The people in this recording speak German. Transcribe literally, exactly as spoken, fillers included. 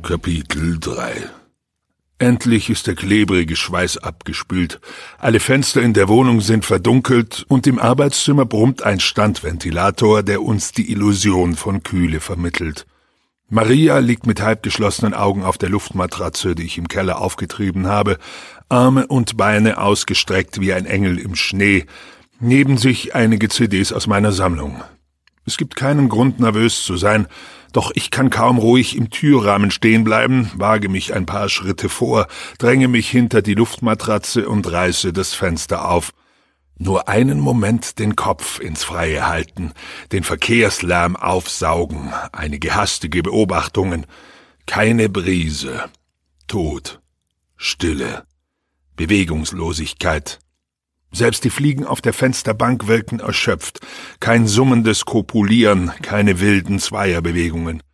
Kapitel drei. Endlich ist der klebrige Schweiß abgespült, alle Fenster in der Wohnung sind verdunkelt und im Arbeitszimmer brummt ein Standventilator, der uns die Illusion von Kühle vermittelt. Maria liegt mit halbgeschlossenen Augen auf der Luftmatratze, die ich im Keller aufgetrieben habe, Arme und Beine ausgestreckt wie ein Engel im Schnee, neben sich einige C Ds aus meiner Sammlung. Es gibt keinen Grund, nervös zu sein, doch ich kann kaum ruhig im Türrahmen stehen bleiben, wage mich ein paar Schritte vor, dränge mich hinter die Luftmatratze und reiße das Fenster auf. Nur einen Moment den Kopf ins Freie halten, den Verkehrslärm aufsaugen, einige hastige Beobachtungen. Keine Brise. Tod. Stille. Bewegungslosigkeit. Selbst die Fliegen auf der Fensterbank wirken erschöpft. Kein summendes Kopulieren, keine wilden Zweierbewegungen.